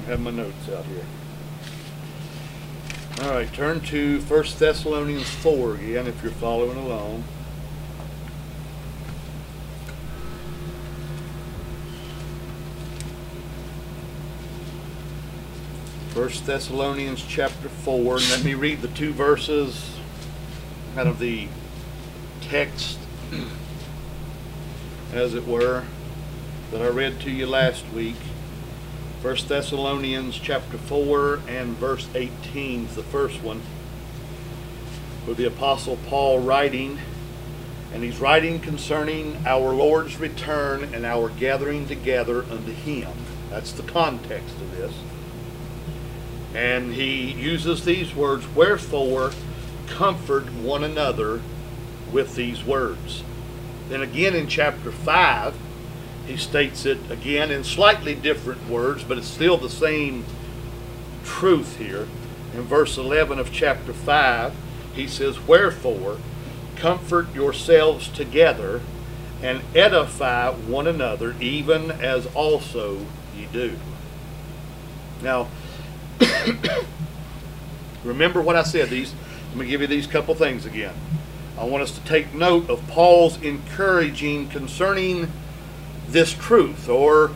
have my notes out here. All right, turn to 1 Thessalonians 4 again if you're following along. First Thessalonians chapter 4, and let me read the two verses out of the text, as it were, that I read to you last week. 1 Thessalonians chapter 4 and verse 18 is the first one, with the Apostle Paul writing, and he's writing concerning our Lord's return and our gathering together unto Him. That's the context of this. And he uses these words, wherefore comfort one another with these words. Then again in chapter 5, he states it again in slightly different words, but it's still the same truth here. In verse 11 of chapter 5, he says, wherefore comfort yourselves together and edify one another, even as also ye do. Now, remember what I said. Let me give you these couple things again. I want us to take note of Paul's encouraging concerning this truth, or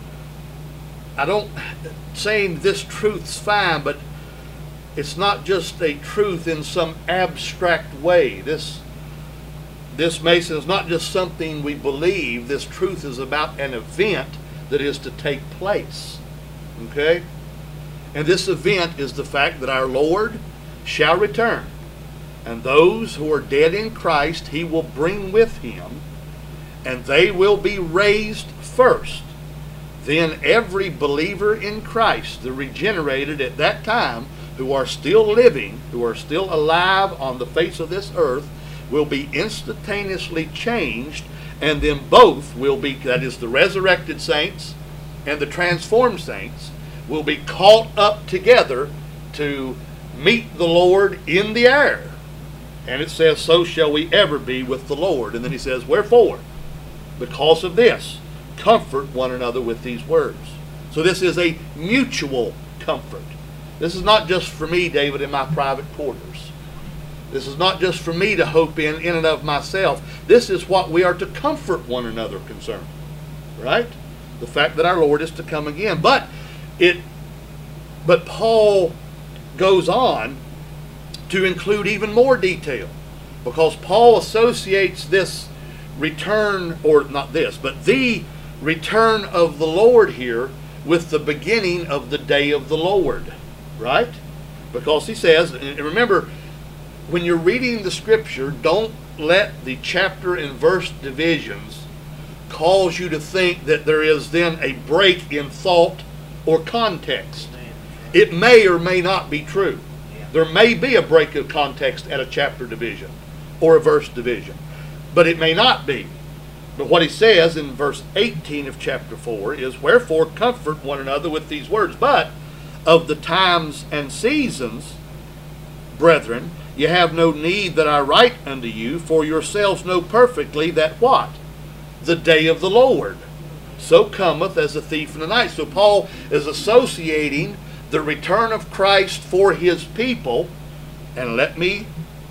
saying this truth's fine, but it's not just a truth in some abstract way. This Mason is not just something we believe. This truth is about an event that is to take place. Okay? And this event is the fact that our Lord shall return. And those who are dead in Christ, He will bring with Him, and they will be raised first. Then every believer in Christ, the regenerated at that time, who are still living, who are still alive on the face of this earth, will be instantaneously changed, and then both will be, that is the resurrected saints and the transformed saints, will be caught up together to meet the Lord in the air. And it says, so shall we ever be with the Lord. And then he says, wherefore? Because of this, comfort one another with these words. So this is a mutual comfort. This is not just for me, David, in my private quarters. This is not just for me to hope in and of myself. This is what we are to comfort one another concerning. Right? The fact that our Lord is to come again. But Paul goes on to include even more detail, because Paul associates this return, or not this, but the return of the Lord here with the beginning of the day of the Lord, right? Because he says, and remember, when you're reading the scripture, don't let the chapter and verse divisions cause you to think that there is then a break in thought or context. It may or may not be true. There may be a break of context at a chapter division or a verse division, but it may not be. But what he says in verse 18 of chapter 4 is, wherefore comfort one another with these words. But of the times and seasons, brethren, ye have no need that I write unto you, for yourselves know perfectly that what? The day of the Lord so cometh as a thief in the night. So Paul is associating the return of Christ for His people, and let me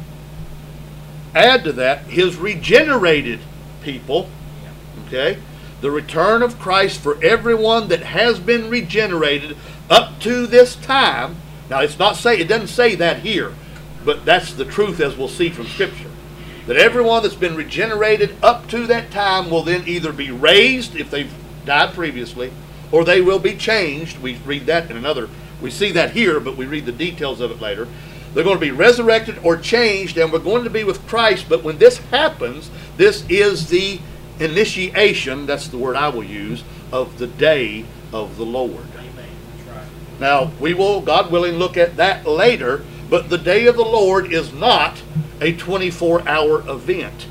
add to that, His regenerated people. Okay? The return of Christ for everyone that has been regenerated up to this time. Now it doesn't say that here, but that's the truth, as we'll see from Scripture. That everyone that's been regenerated up to that time will then either be raised if they've died previously, or they will be changed. We read that in another. We see that here, but we read the details of it later. They're going to be resurrected or changed, and we're going to be with Christ. But when this happens, this is the initiation, that's the word I will use, of the day of the Lord. Amen. That's right. Now, we will, God willing, look at that later, but the day of the Lord is not a 24-hour event,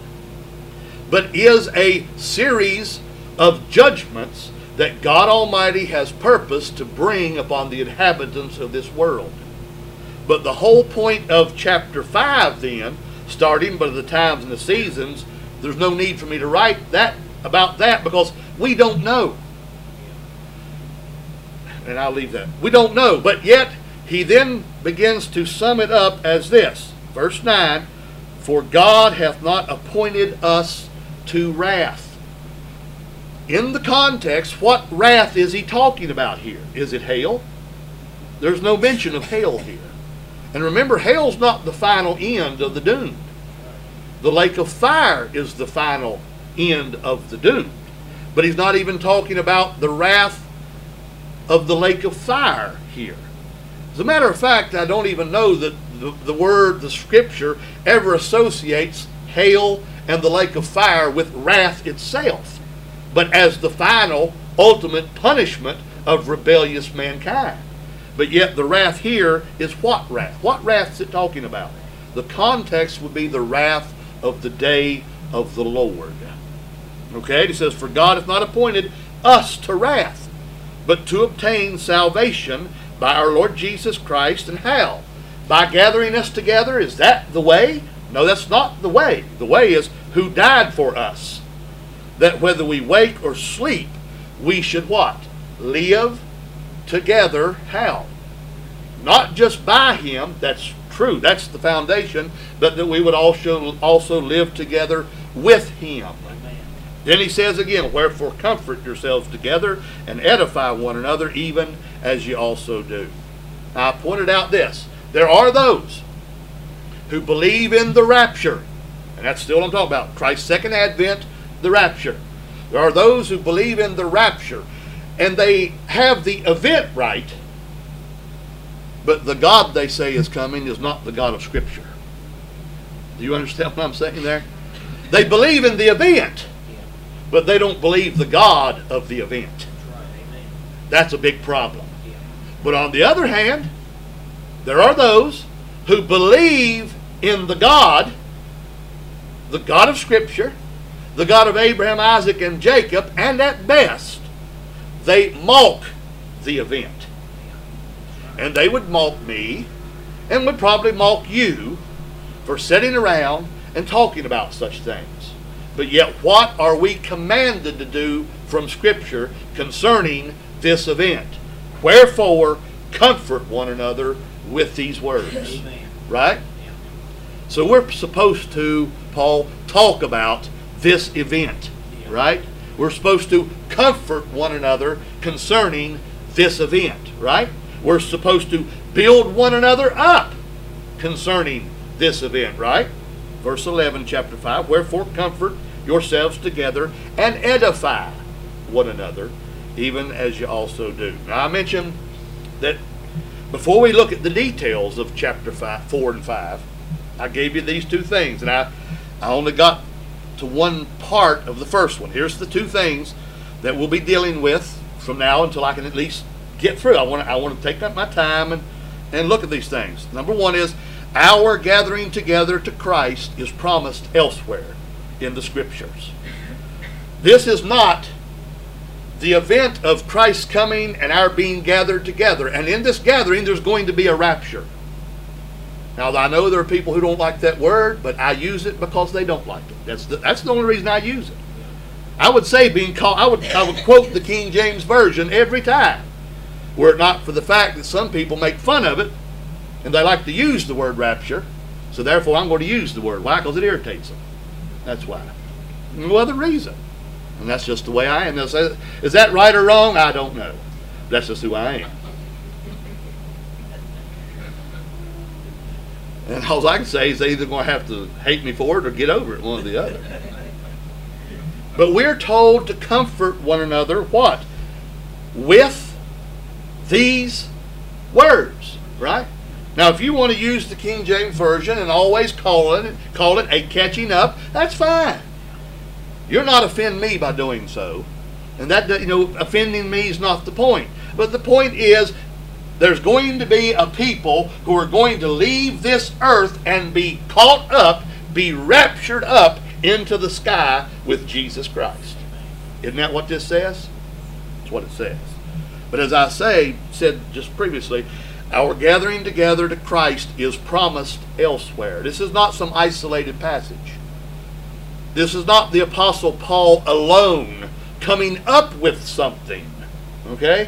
but is a series of judgments that God Almighty has purposed to bring upon the inhabitants of this world. But the whole point of chapter 5 then, starting by the times and the seasons, there's no need for me to write about that, because we don't know. And I'll leave that. We don't know. But yet, he then begins to sum it up as this. Verse 9, for God hath not appointed us to wrath. In the context, what wrath is he talking about here? Is it hail? There's no mention of hail here. And remember, hail's not the final end of the doomed. The lake of fire is the final end of the doomed. But he's not even talking about the wrath of the lake of fire here. As a matter of fact, I don't even know that the scripture, ever associates hail and the lake of fire with wrath itself, but as the final, ultimate punishment of rebellious mankind. But yet the wrath here is what wrath? What wrath is it talking about? The context would be the wrath of the day of the Lord. Okay, he says, for God hath not appointed us to wrath, but to obtain salvation by our Lord Jesus Christ. And how? By gathering us together. Is that the way? No, that's not the way. The way is who died for us, that whether we wake or sleep, we should what? Live together. How? Not just by him, that's true, that's the foundation, but that we would also live together with him. Amen. Then he says again, wherefore comfort yourselves together and edify one another, even as ye also do. Now, I pointed out this. There are those who believe in the rapture, and that's still what I'm talking about, Christ's second advent, the rapture. There are those who believe in the rapture, and they have the event right, but the God they say is coming is not the God of Scripture. Do you understand what I'm saying there? They believe in the event, but they don't believe the God of the event. That's a big problem. But on the other hand, there are those who believe in the God of Scripture, the God of Abraham, Isaac, and Jacob, and at best, they mock the event. And they would mock me, and would probably mock you for sitting around and talking about such things. But yet, what are we commanded to do from Scripture concerning this event? Wherefore, comfort one another with these words. Amen. Right? Yeah. So we're supposed to, Paul, talk about this event. Yeah. Right? We're supposed to comfort one another concerning this event. Right? We're supposed to build one another up concerning this event. Right? Verse 11, chapter 5, wherefore comfort yourselves together and edify one another, even as you also do. Now I mentioned that before we look at the details of chapter 4 and 5, I gave you these two things, and I only got to one part of the first one. Here's the two things that we'll be dealing with from now until I can at least get through. I want to take up my time and look at these things. Number one is, our gathering together to Christ is promised elsewhere in the Scriptures. This is not the event of Christ's coming and our being gathered together. And in this gathering, there's going to be a rapture. Now, I know there are people who don't like that word, but I use it because they don't like it. That's the only reason I use it. I would say I would quote the King James Version every time, were it not for the fact that some people make fun of it, and they like to use the word rapture. So therefore, I'm going to use the word. Why? Because it irritates them. That's why. No other reason. And that's just the way I am. Is that right or wrong? I don't know. That's just who I am. And all I can say is they're either going to have to hate me for it or get over it, one or the other. But we're told to comfort one another, what? With these words, right? Now, if you want to use the King James Version and always call it a catching up, that's fine. You're not offending me by doing so. And that, offending me is not the point. But the point is, there's going to be a people who are going to leave this earth and be caught up, be raptured up into the sky with Jesus Christ. Isn't that what this says? That's what it says. But as I said just previously, our gathering together to Christ is promised elsewhere. This is not some isolated passage. This is not the Apostle Paul alone coming up with something. Okay?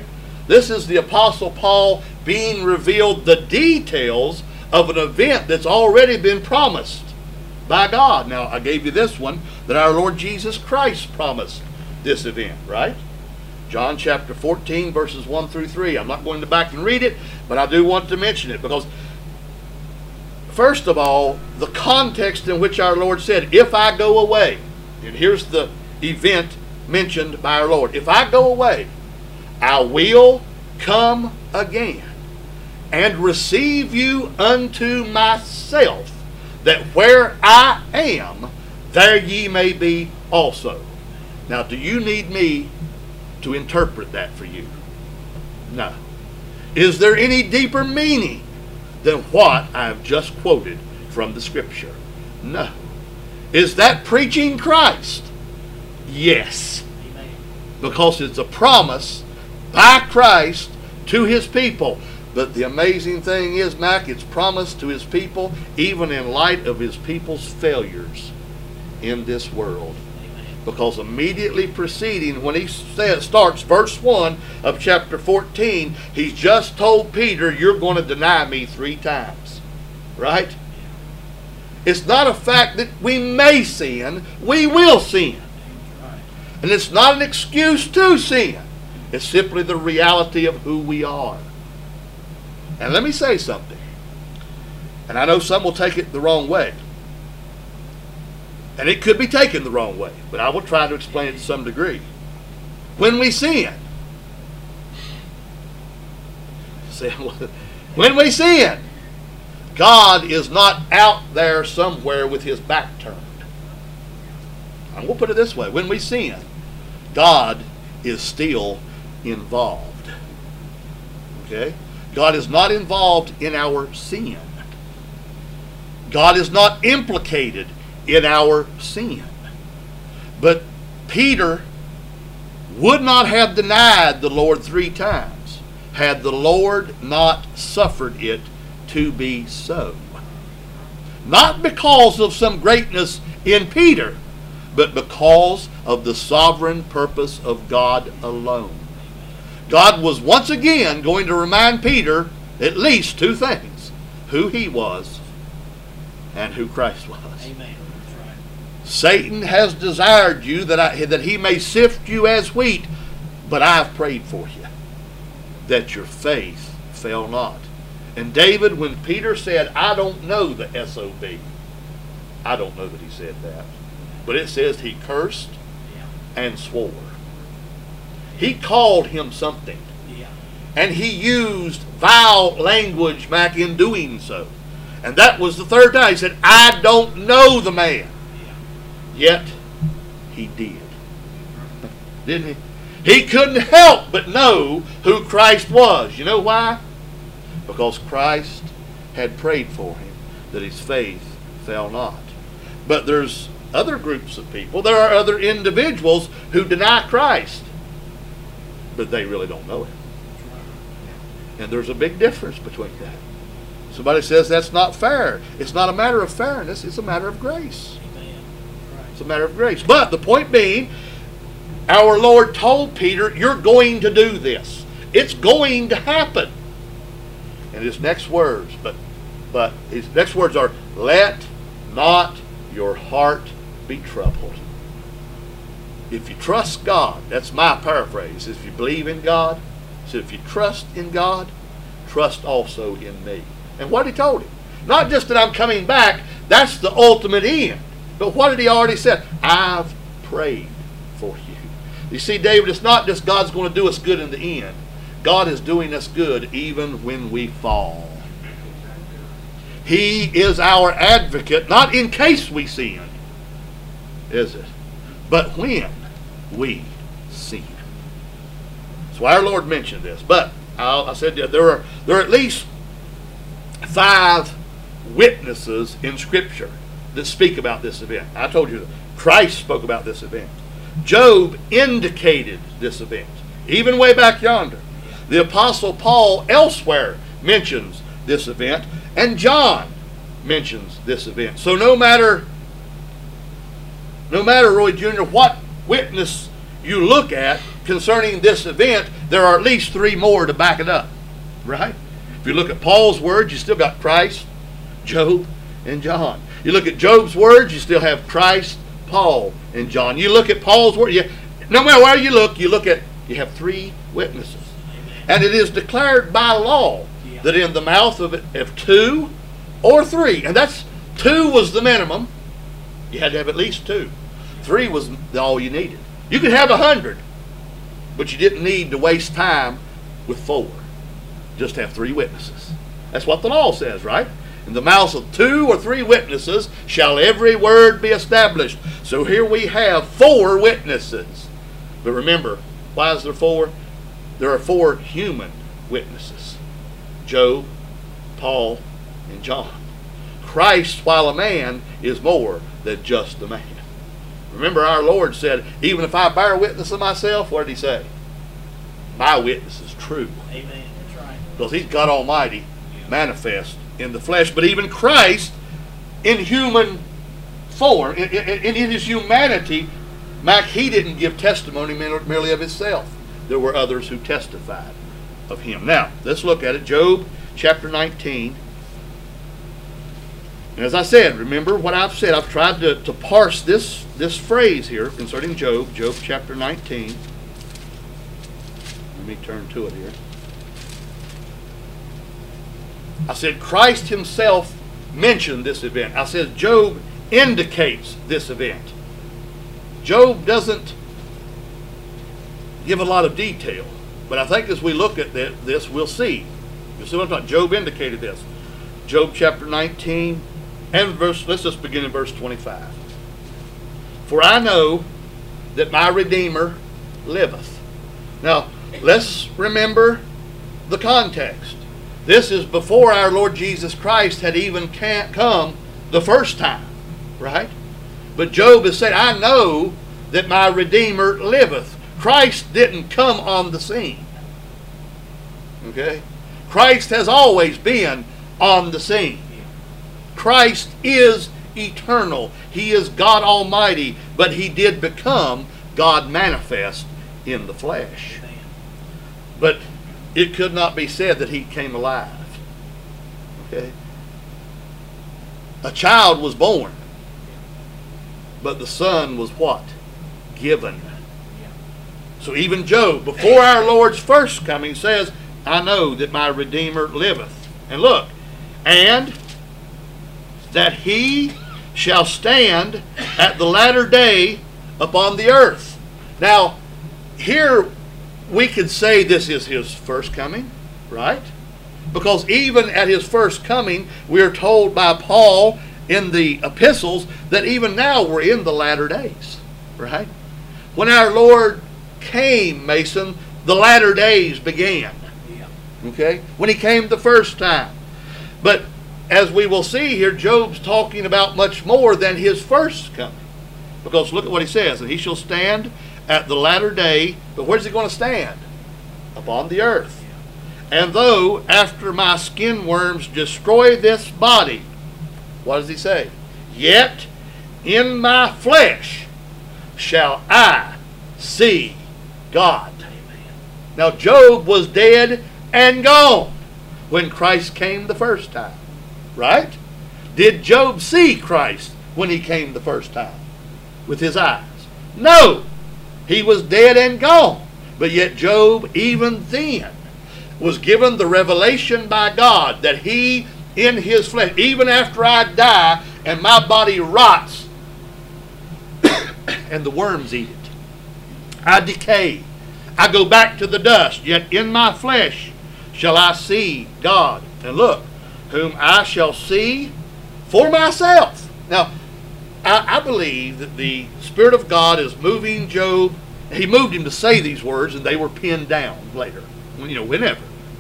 This is the Apostle Paul being revealed the details of an event that's already been promised by God. Now, I gave you this one, that our Lord Jesus Christ promised this event, right? John chapter 14, verses 1 through 3. I'm not going to back and read it, but I do want to mention it because, first of all, the context in which our Lord said, if I go away, and here's the event mentioned by our Lord. If I go away, I will come again and receive you unto myself, that where I am, there ye may be also. Now, do you need me to interpret that for you? No. Is there any deeper meaning than what I have just quoted from the Scripture? No. Is that preaching Christ? Yes. Amen. Because it's a promise by Christ to His people. But the amazing thing is, Mac, it's promised to His people even in light of His people's failures in this world. Because immediately preceding, when he starts verse 1 of chapter 14, he's just told Peter, you're going to deny me 3 times. Right? It's not a fact that we may sin, we will sin. And it's not an excuse to sin. It's simply the reality of who we are. And let me say something. And I know some will take it the wrong way. And it could be taken the wrong way, but I will try to explain it to some degree. When we sin, God is not out there somewhere with His back turned. I'm going to put it this way. When we sin, God is still involved. Okay? God is not involved in our sin. God is not implicated in our sin. But Peter would not have denied the Lord 3 times had the Lord not suffered it to be so. Not because of some greatness in Peter, but because of the sovereign purpose of God alone. God was once again going to remind Peter at least 2 things: who he was and who Christ was. Amen. That's right. Satan has desired you that he may sift you as wheat, but I've prayed for you that your faith fail not. And David, when Peter said, I don't know the SOB, I don't know that he said that, but it says he cursed and swore. He called him something. Yeah. And he used vile language back in doing so. And that was the 3rd time. He said, I don't know the man. Yet, he did. Didn't he? He couldn't help but know who Christ was. You know why? Because Christ had prayed for him that his faith fail not. But there's other groups of people. There are other individuals who deny Christ, but they really don't know him. And there's a big difference between that. Somebody says that's not fair. It's not a matter of fairness. It's a matter of grace. It's a matter of grace. But the point being, our Lord told Peter, you're going to do this. It's going to happen. And his next words, but his next words are, let not your heart be troubled. If you trust God, that's my paraphrase. If you believe in God, so if you trust in God, trust also in me. And what he told him, not just that I'm coming back, that's the ultimate end. But what did he already say? I've prayed for you. You see, David, it's not just God's going to do us good in the end. God is doing us good even when we fall. He is our advocate, not in case we sin, is it? But when we sin. So our Lord mentioned this. But I said there are at least 5 witnesses in Scripture that speak about this event. I told you that Christ spoke about this event. Job indicated this event, even way back yonder. The Apostle Paul elsewhere mentions this event, and John mentions this event. So no matter, Roy Jr., what witness you look at, concerning this event, there are at least three more to back it up. Right? If you look at Paul's words, you still got Christ, Job, and John. You look at Job's words, you still have Christ, Paul, and John. You look at Paul's word, no matter where you look, you have three witnesses. And it is declared by law that in the mouth of two or three, and that's two was the minimum. You had to have at least two. Three was all you needed. You could have 100, but you didn't need to waste time with 4. Just have 3 witnesses. That's what the law says, right? In the mouths of 2 or 3 witnesses shall every word be established. So here we have 4 witnesses. But remember, why is there 4? There are 4 human witnesses. Job, Paul, and John. Christ, while a man, is more than just a man. Remember, our Lord said, even if I bear witness of myself, what did he say? My witness is true. Amen. That's right. Because he's God Almighty, manifest in the flesh. But even Christ, in human form, in his humanity, he didn't give testimony merely of himself. There were others who testified of him. Now, let's look at it. Job chapter 19. And as I said, remember what I've said. I've tried to parse this phrase here concerning Job. Job chapter 19. Let me turn to it here. I said Christ himself mentioned this event. I said Job indicates this event. Job doesn't give a lot of detail. But I think as we look at this, we'll see. You'll see what I'm talking about. Job indicated this. Job chapter 19 and let's just begin in verse 25. For I know that my Redeemer liveth. Now, let's remember the context. This is before our Lord Jesus Christ had even come the first time, right? But Job has said, I know that my Redeemer liveth. Christ didn't come on the scene. Okay? Christ has always been on the scene. Christ is eternal. He is God Almighty, but he did become God manifest in the flesh. But it could not be said that he came alive. Okay? A child was born, but the son was what? Given. So even Job, before our Lord's first coming, says, I know that my Redeemer liveth. And look, and that he shall stand at the latter day upon the earth. Now, here we could say this is his first coming, right? Because even at his first coming, we are told by Paul in the epistles that even now we're in the latter days, right? When our Lord came, Mason, the latter days began. Okay? When he came the first time. But as we will see here, Job's talking about much more than his first coming. Because look at what he says. And he shall stand at the latter day. But where's he going to stand? Upon the earth. And though after my skin worms destroy this body, what does he say? Yet in my flesh shall I see God. Now Job was dead and gone when Christ came the first time. Right? Did Job see Christ when he came the first time? With his eyes? No! He was dead and gone. But yet Job, even then, was given the revelation by God that he, in his flesh, even after I die and my body rots and the worms eat it, I decay, I go back to the dust, yet in my flesh shall I see God. And look, whom I shall see for myself. Now, I believe that the Spirit of God is moving Job. He moved him to say these words, and they were pinned down later, whenever.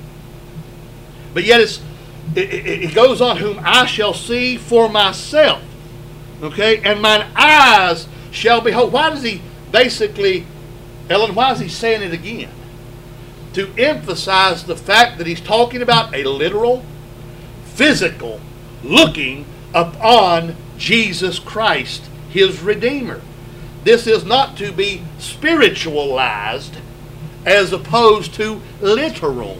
But yet it goes on, whom I shall see for myself. Okay? And mine eyes shall behold. Why does he basically, Ellen, why is he saying it again? To emphasize the fact that he's talking about a literal, physical looking upon Jesus Christ, his Redeemer. This is not to be spiritualized as opposed to literal.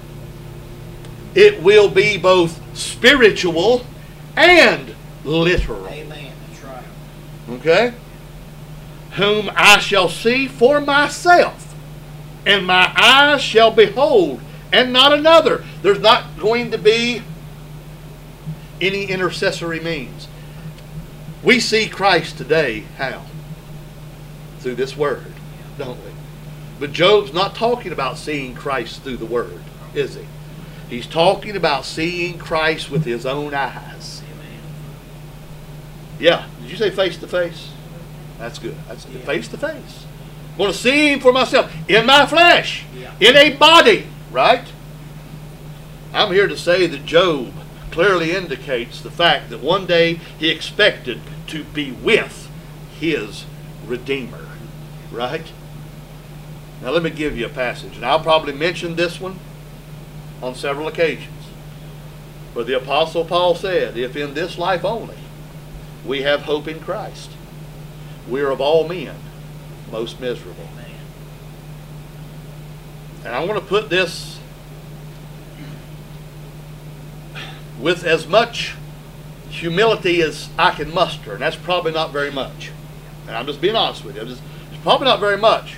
It will be both spiritual and literal. Amen. That's right. Okay? Whom I shall see for myself, and my eyes shall behold, and not another. There's not going to be any intercessory means. We see Christ today, how? Through this Word, don't we? But Job's not talking about seeing Christ through the Word, is he? He's talking about seeing Christ with his own eyes. Amen. Yeah. Did you say face to face? That's good. That's face to face. I'm going to see him for myself in my flesh, in a body, right? I'm here to say that Job clearly indicates the fact that one day he expected to be with his Redeemer, right? Now let me give you a passage, and I'll probably mention this one on several occasions, where the Apostle Paul said, if in this life only we have hope in Christ, we are of all men most miserable. Amen. And I want to put this with as much humility as I can muster, and that's probably not very much. And I'm just being honest with you. It's probably not very much.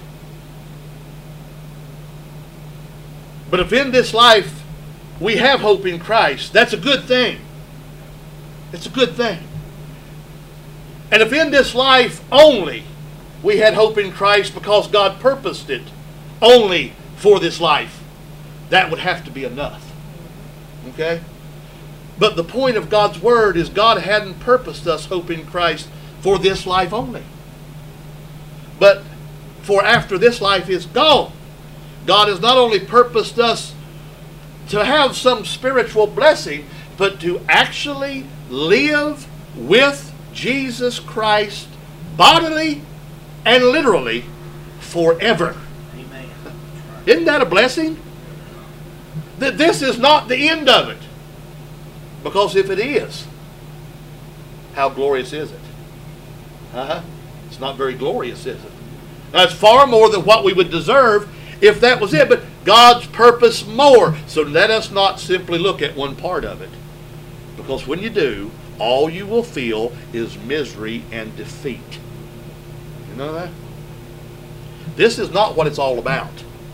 But if in this life we have hope in Christ, that's a good thing. It's a good thing. And if in this life only we had hope in Christ because God purposed it only for this life, that would have to be enough. Okay? But the point of God's Word is God hadn't purposed us hope in Christ for this life only. But for after this life is gone, God has not only purposed us to have some spiritual blessing, but to actually live with Jesus Christ bodily and literally forever. Amen. Isn't that a blessing? That this is not the end of it. Because if it is, how glorious is it? It's not very glorious, is it? That's far more than what we would deserve if that was it. But God's purpose more. So let us not simply look at one part of it. Because when you do, all you will feel is misery and defeat. You know that? This is not what it's all about.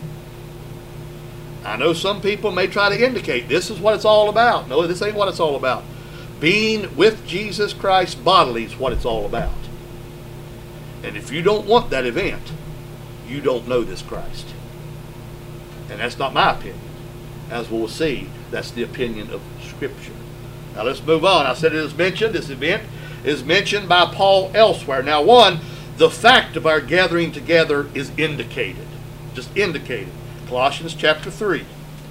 I know some people may try to indicate this is what it's all about. No, this ain't what it's all about. Being with Jesus Christ bodily is what it's all about. And if you don't want that event, you don't know this Christ. And that's not my opinion. As we'll see, that's the opinion of Scripture. Now let's move on. I said it is mentioned, this event is mentioned by Paul elsewhere. Now one, the fact of our gathering together is indicated. Just indicated. Colossians chapter 3.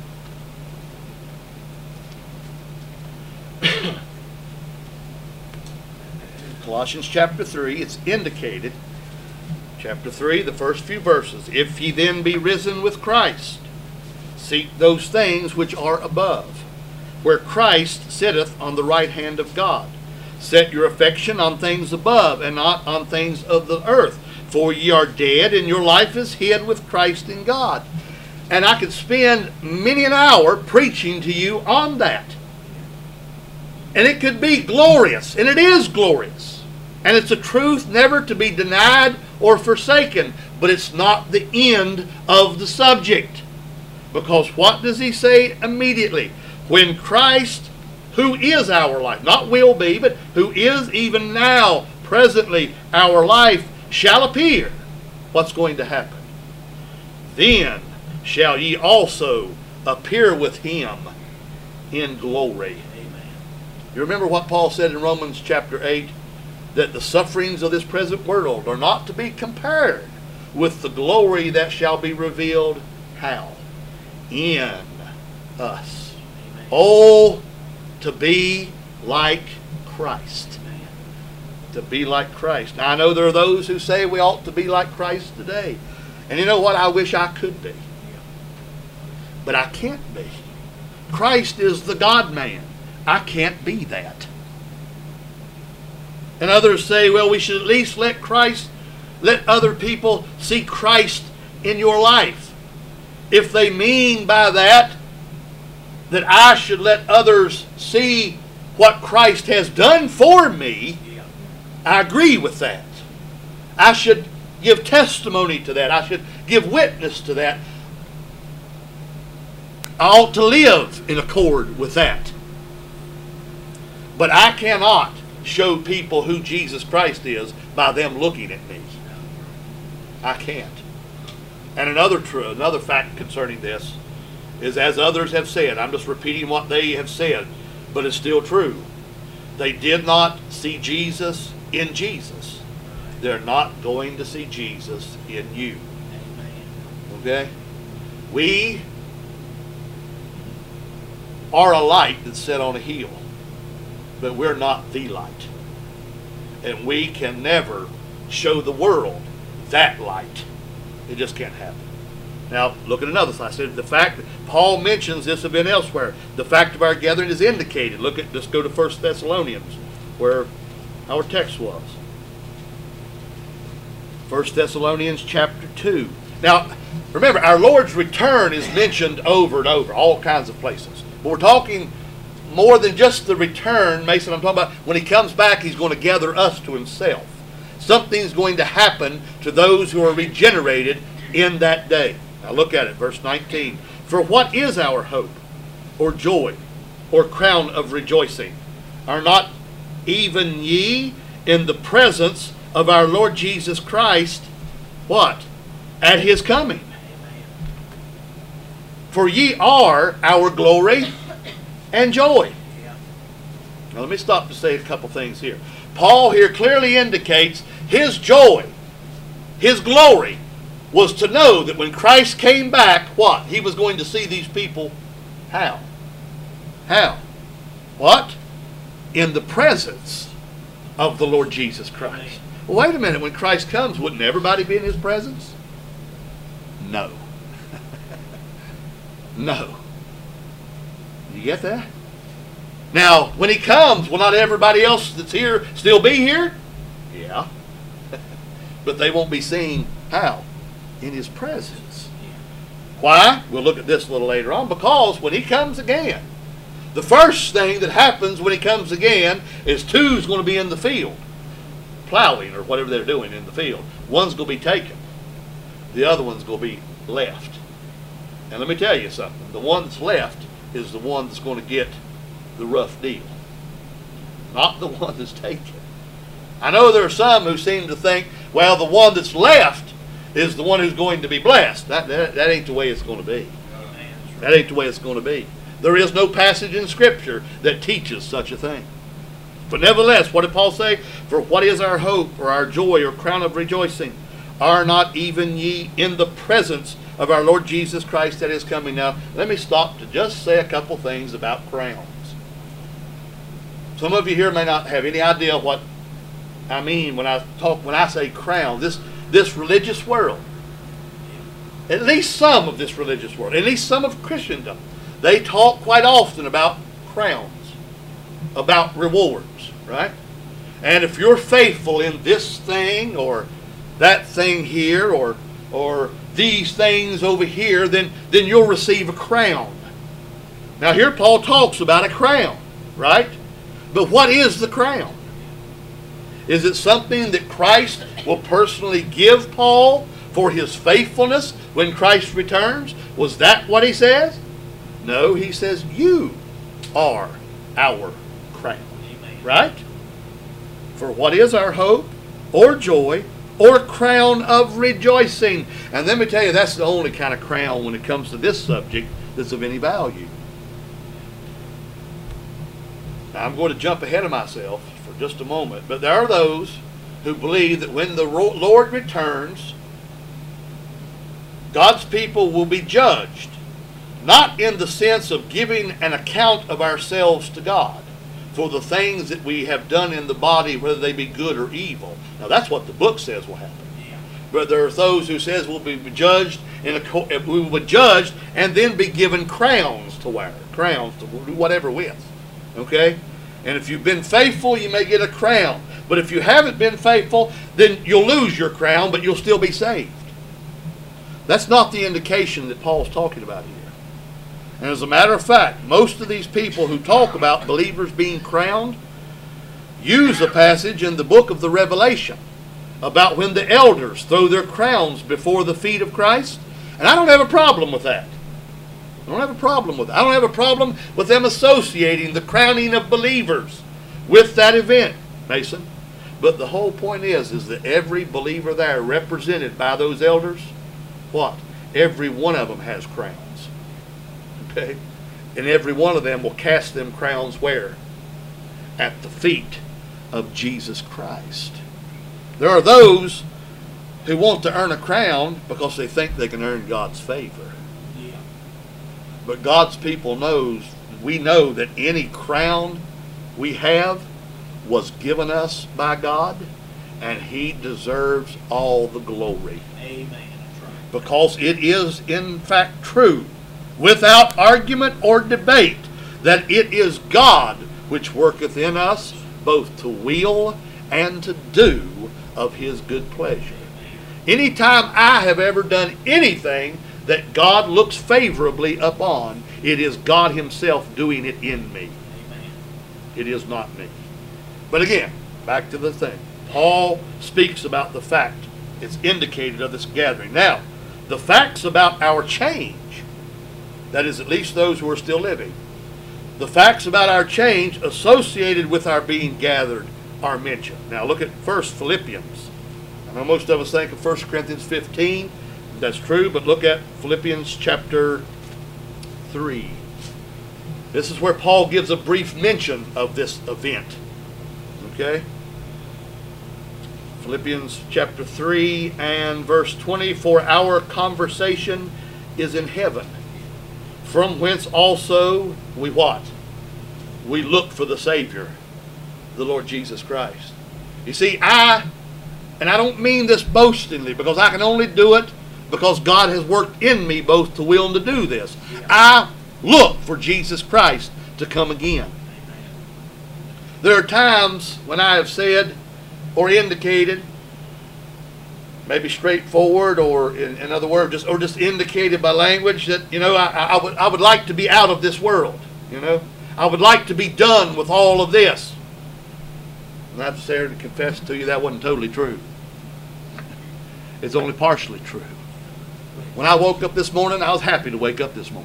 Colossians chapter 3, it's indicated. Chapter 3, the first few verses. If ye then be risen with Christ, seek those things which are above, where Christ sitteth on the right hand of God. Set your affection on things above, and not on things of the earth. For ye are dead, and your life is hid with Christ in God. And I could spend many an hour preaching to you on that. And it could be glorious, and it is glorious. And it's a truth never to be denied or forsaken. But it's not the end of the subject. Because what does he say immediately? When Christ, who is our life, not will be, but who is even now, presently, our life, shall appear, what's going to happen? Then shall ye also appear with him in glory. Amen. You remember what Paul said in Romans chapter 8? That the sufferings of this present world are not to be compared with the glory that shall be revealed. How? In us. Amen. Oh, to be like Christ. Amen. To be like Christ. Now, I know there are those who say we ought to be like Christ today. And you know what? I wish I could be. But I can't be. Christ is the God-man. I can't be that. And others say, well, we should at least let other people see Christ in your life. if they mean by that that I should let others see what Christ has done for me, I agree with that. I should give testimony to that. I should give witness to that. I ought to live in accord with that. But I cannot show people who Jesus Christ is by them looking at me. I can't. And another fact concerning this is, as others have said, I'm just repeating what they have said, but it's still true. They did not see Jesus in Jesus. They're not going to see Jesus in you. Okay? We are a light that's set on a hill, but we're not the light. And we can never show the world that light. It just can't happen. Now, look at another slide. I said the fact that Paul mentions this have been elsewhere. The fact of our gathering is indicated. Let's go to 1 Thessalonians, where our text was. 1 Thessalonians chapter 2. Now, remember, our Lord's return is mentioned over and over, all kinds of places. But we're talking more than just the return, Mason. I'm talking about when he comes back, he's going to gather us to himself. Something's going to happen to those who are regenerated in that day. Now look at it, verse 19. For what is our hope, or joy, or crown of rejoicing? Are not even ye in the presence of our Lord Jesus Christ, what? At his coming. For ye are our glory and joy. Now let me stop to say a couple things here. Paul here clearly indicates his joy, his glory, was to know that when Christ came back, what? He was going to see these people how? How? What? In the presence of the Lord Jesus Christ. Well, wait a minute. When Christ comes, wouldn't everybody be in his presence? No. No. You get that? Now, when he comes, will not everybody else that's here still be here? Yeah. But they won't be seen how? In his presence. Why? We'll look at this a little later on. Because when he comes again, the first thing that happens when he comes again is two's going to be in the field, plowing or whatever they're doing in the field. One's going to be taken. The other one's going to be left. And let me tell you something. The one that's left is the one that's going to get the rough deal, not the one that's taken. I know there are some who seem to think, well, the one that's left is the one who's going to be blessed. That ain't the way it's going to be. That ain't the way it's going to be. There is no passage in Scripture that teaches such a thing. But nevertheless, what did Paul say? For what is our hope, or our joy, or crown of rejoicing? Are not even ye in the presence of our Lord Jesus Christ at his coming? Now, let me stop to just say a couple things about crowns. Some of you here may not have any idea what I mean when I say crown. This religious world, at least some of this religious world, at least some of Christendom, they talk quite often about crowns, about rewards, right? And if you're faithful in this thing or that thing here or these things over here, then you'll receive a crown. Now here Paul talks about a crown, right? But what is the crown? Is it something that Christ will personally give Paul for his faithfulness when Christ returns? Was that what he says? No, he says you are our crown. Amen. Right? For what is our hope or joy or crown of rejoicing? And let me tell you, that's the only kind of crown when it comes to this subject that's of any value. Now, I'm going to jump ahead of myself for just a moment, but there are those who believe that when the Lord returns, God's people will be judged, not in the sense of giving an account of ourselves to God for the things that we have done in the body, whether they be good or evil. Now, that's what the book says will happen. But there are those who says we'll be judged we will be judged and then be given crowns to wear, crowns to do whatever with. Okay? And if you've been faithful, you may get a crown. But if you haven't been faithful, then you'll lose your crown, but you'll still be saved. That's not the indication that Paul's talking about here. And as a matter of fact, most of these people who talk about believers being crowned use a passage in the book of the Revelation about when the elders throw their crowns before the feet of Christ. And I don't have a problem with that. I don't have a problem with that. I don't have a problem with them associating the crowning of believers with that event, Mason. But the whole point is that every believer there represented by those elders, what? Every one of them has crowns. Okay? And every one of them will cast them crowns where? At the feet of Jesus Christ. There are those who want to earn a crown because they think they can earn God's favor. Yeah. But God's people we know that any crown we have was given us by God, and He deserves all the glory. Amen. That's right. Because it is in fact true, without argument or debate, that it is God which worketh in us both to will and to do of His good pleasure. Anytime I have ever done anything that God looks favorably upon, it is God Himself doing it in me. It is not me. But again, back to the thing. Paul speaks about the fact it's indicated of this gathering. Now, the facts about our change, that is, at least those who are still living, the facts about our change associated with our being gathered are mentioned. Now look at first Philippians. I know most of us think of 1 Corinthians 15. That's true, but look at Philippians chapter 3. This is where Paul gives a brief mention of this event. Okay? Philippians chapter 3 and verse 20. For our conversation is in heaven, from whence also we what? We look for the Savior, the Lord Jesus Christ. You see, I don't mean this boastingly, because I can only do it because God has worked in me both to will and to do this. I look for Jesus Christ to come again. There are times when I have said or indicated, maybe straightforward, or in other words, just indicated by language, that I would like to be out of this world. I would like to be done with all of this. And I've said and confessed to you that wasn't totally true. It's only partially true. When I woke up this morning, I was happy to wake up this morning.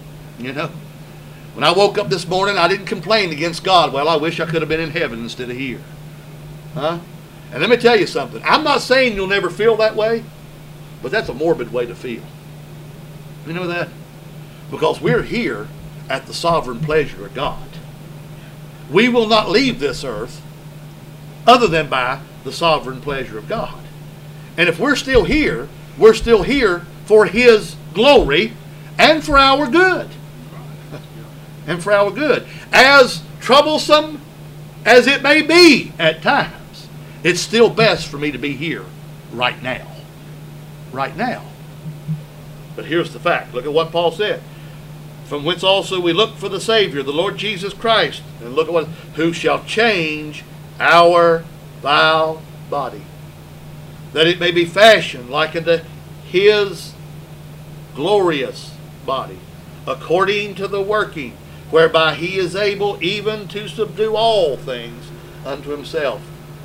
When I woke up this morning, I didn't complain against God. Well, I wish I could have been in heaven instead of here. Huh? And let me tell you something. I'm not saying you'll never feel that way, but that's a morbid way to feel. You know that? Because we're here at the sovereign pleasure of God. We will not leave this earth other than by the sovereign pleasure of God. And if we're still here for His glory and for our good. And for our good. As troublesome as it may be at times, it's still best for me to be here right now. Right now. But here's the fact. Look at what Paul said. From whence also we look for the Savior, the Lord Jesus Christ. And look at who shall change our vile body, that it may be fashioned like unto His glorious body, according to the working whereby He is able even to subdue all things unto Himself.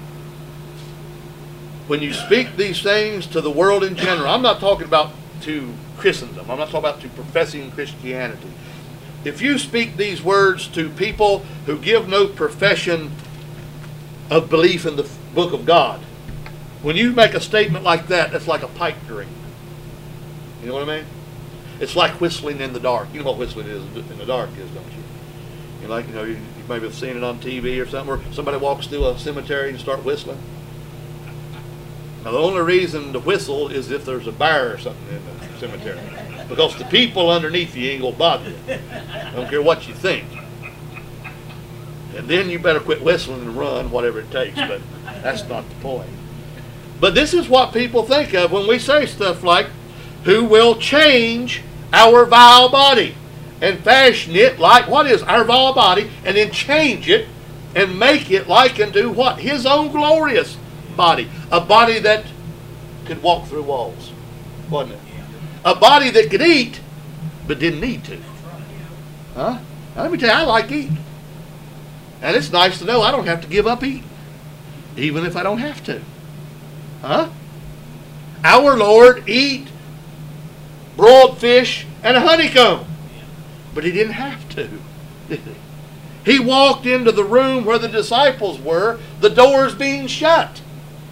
When you speak these things to the world in general, I'm not talking about to Christendom. I'm not talking about to professing Christianity. If you speak these words to people who give no profession of belief in the book of God, when you make a statement like that, that's like a pipe dream. You know what I mean? It's like whistling in the dark. You know what whistling is in the dark is, don't you? You maybe have seen it on TV or something, where somebody walks through a cemetery and start whistling. Now, the only reason to whistle is if there's a bear or something in the cemetery, because the people underneath you ain't gonna bother you. I don't care what you think. And then you better quit whistling and run, whatever it takes. But that's not the point. But this is what people think of when we say stuff like, who will change our vile body and fashion it like, what is our vile body, and then change it and make it like unto what? His own glorious body. A body that could walk through walls, wasn't it? a body that could eat, but didn't need to. Huh? Now, let me tell you, I like eating. And it's nice to know I don't have to give up eating, even if I don't have to. Huh? Our Lord ate broiled fish and a honeycomb. But he didn't have to, did he? He walked into the room where the disciples were, the doors being shut.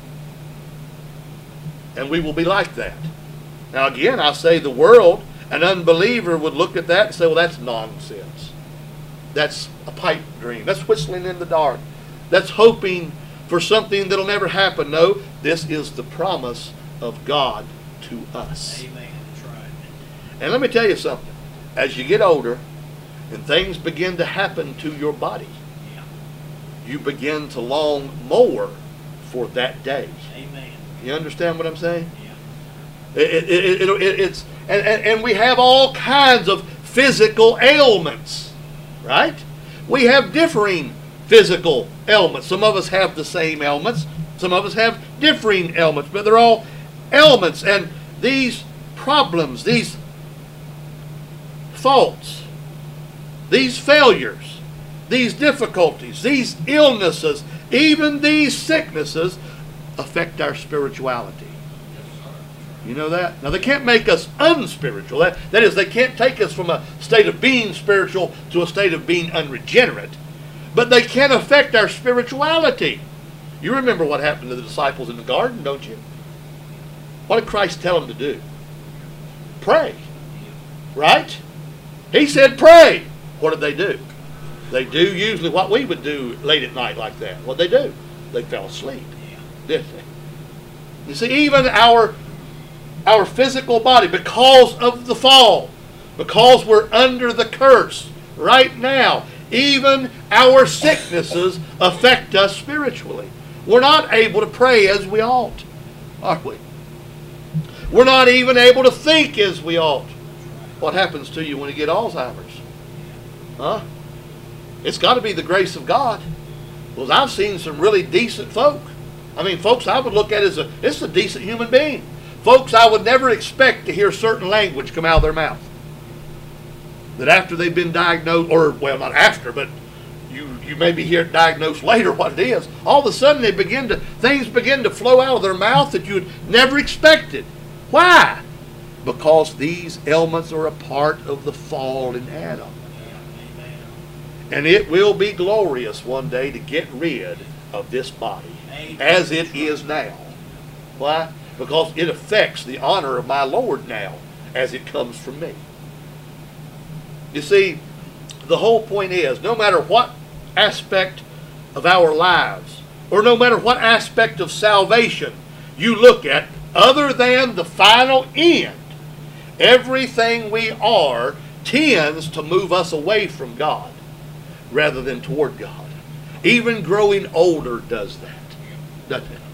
And we will be like that. Now again, I say the world, an unbeliever would look at that and say, well, that's nonsense. That's a pipe dream. That's whistling in the dark. That's hoping for something that'll never happen. No, this is the promise of God to us. Amen. That's right. And let me tell you something. As you get older and things begin to happen to your body, you begin to long more for that day. Amen. You understand what I'm saying? Yeah. It's and we have all kinds of physical ailments, right? We have differing physical ailments. Some of us have the same ailments. Some of us have differing ailments, but they're all ailments. And these problems, these faults, these failures, these difficulties, these illnesses, even these sicknesses affect our spirituality. You know that? Now, they can't make us unspiritual. That is, they can't take us from a state of being spiritual to a state of being unregenerate. But they can affect our spirituality. You remember what happened to the disciples in the garden, don't you? What did Christ tell them to do? Pray. Right? He said pray. What did they do? They do usually what we would do late at night like that. What did they do? They fell asleep. Didn't they? You see, even our physical body, because of the fall, because we're under the curse right now, even our sicknesses affect us spiritually. We're not able to pray as we ought, are we? We're not even able to think as we ought. What happens to you when you get Alzheimer's? Huh? It's got to be the grace of God. Because I've seen some really decent folk. I mean, folks I would look at as it's a decent human being. Folks I would never expect to hear certain language come out of their mouth. That after they've been diagnosed, or, well, not after, but you maybe hear it diagnosed later what it is. All of a sudden things begin to flow out of their mouth that you'd never expected. Why? Because these ailments are a part of the fall in Adam. And it will be glorious one day to get rid of this body as it is now. Why? Because it affects the honor of my Lord now as it comes from me. You see, the whole point is, no matter what aspect of our lives, or no matter what aspect of salvation you look at, other than the final end, everything we are tends to move us away from God rather than toward God. Even growing older does that, doesn't it?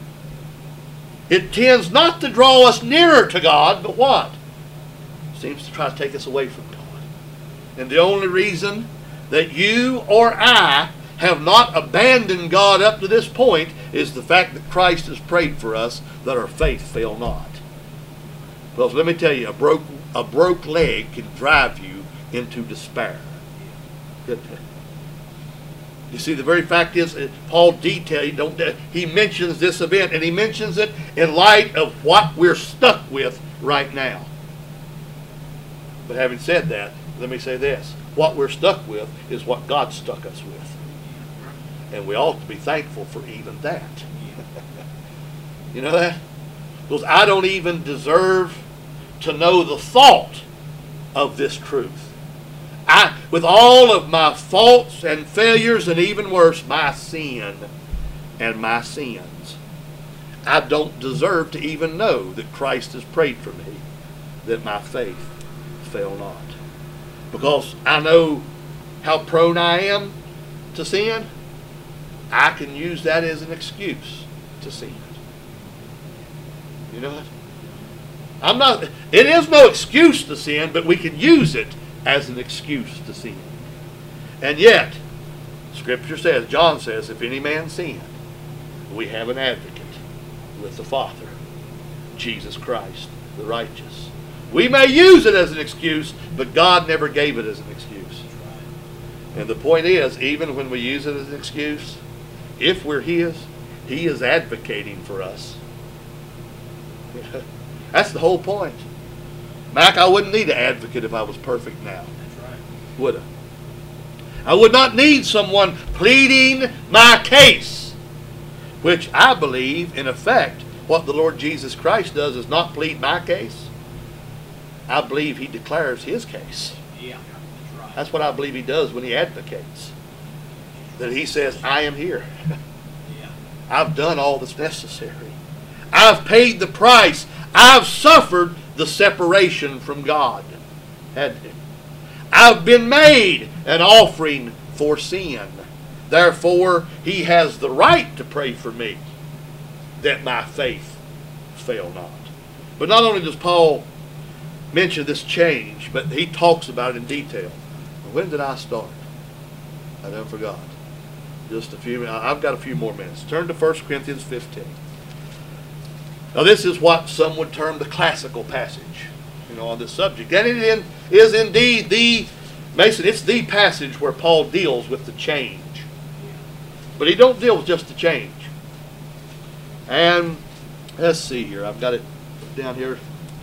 It tends not to draw us nearer to God, but what? It seems to try to take us away from God. And the only reason that you or I have not abandoned God up to this point is the fact that Christ has prayed for us that our faith fail not. Because let me tell you, a broke leg can drive you into despair. You see, the very fact is, Paul he mentions this event, and he mentions it in light of what we're stuck with right now. But having said that, let me say this. What we're stuck with is what God stuck us with. And we ought to be thankful for even that. You know that? Because I don't even deserve to know the thought of this truth. With all of my faults and failures, and even worse, my sin and my sins, I don't deserve to even know that Christ has prayed for me, that my faith fail not. Because I know how prone I am to sin, I can use that as an excuse to sin. You know what? It is no excuse to sin, but we can use it as an excuse to sin. And yet, Scripture says, John says, if any man sin, we have an advocate with the Father, Jesus Christ, the righteous. We may use it as an excuse, but God never gave it as an excuse. And the point is, even when we use it as an excuse, if we're His, He is advocating for us. That's the whole point. Mac, I wouldn't need an advocate if I was perfect now. That's right. Would I? I would not need someone pleading my case. Which I believe, in effect, what the Lord Jesus Christ does is not plead my case. I believe He declares His case. Yeah, that's right. That's what I believe He does when He advocates. That He says, I am here. Yeah. I've done all that's necessary. I've paid the price. I've suffered the separation from God. I've been made an offering for sin. Therefore, He has the right to pray for me that my faith fail not. But not only does Paul mention this change, but he talks about it in detail. When did I start? I done forgot. Just a few minutes. I've got a few more minutes. Turn to 1 Corinthians 15. Now this is what some would term the classical passage, on this subject. And it is indeed it's the passage where Paul deals with the change. But he don't deal with just the change. And let's see here. I've got it down here.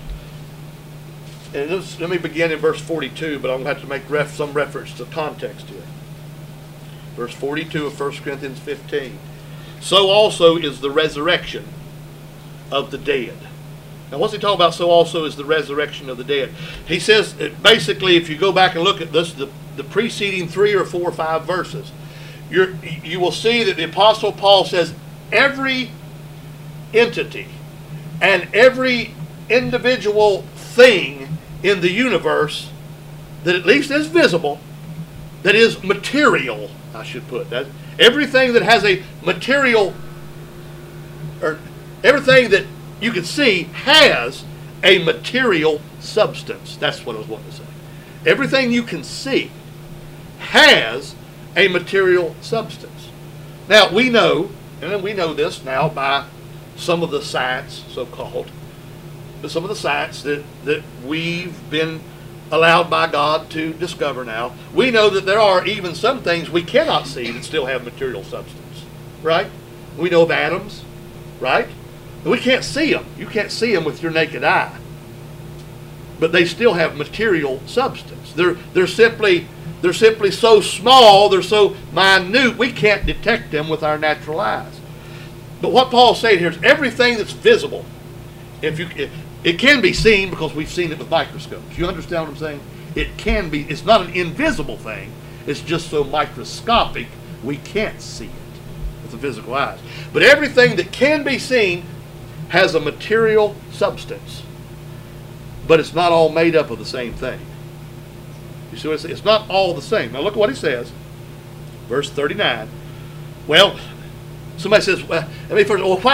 And let me begin in verse 42, but I'm going to have to make some reference to context here. Verse 42 of 1 Corinthians 15. So also is the resurrection of the dead. Now what's he talking about? So also is the resurrection of the dead. He says, basically, if you go back and look at this, the preceding 3 or 4 or 5 verses, you will see that the Apostle Paul says every entity and every individual thing in the universe that at least is visible, that is material, I should put that. Everything that has a material, or everything that you can see has a material substance. That's what I was wanting to say. Everything you can see has a material substance. Now we know, and we know this now by some of the science, so-called, but some of the science that we've been allowed by God to discover now, we know that there are even some things we cannot see that still have material substance, right? We know of atoms, right? We can't see them. You can't see them with your naked eye. But they still have material substance. They're simply so small, they're so minute, we can't detect them with our natural eyes. But what Paul's saying here is everything that's visible, it can be seen because we've seen it with microscopes. You understand what I'm saying? It can be. It's not an invisible thing. It's just so microscopic we can't see it with the physical eyes. But everything that can be seen has a material substance. But it's not all made up of the same thing. You see what it's, it's not all the same. Now look at what he says. Verse 39. Well, somebody says, well, let me first, well, why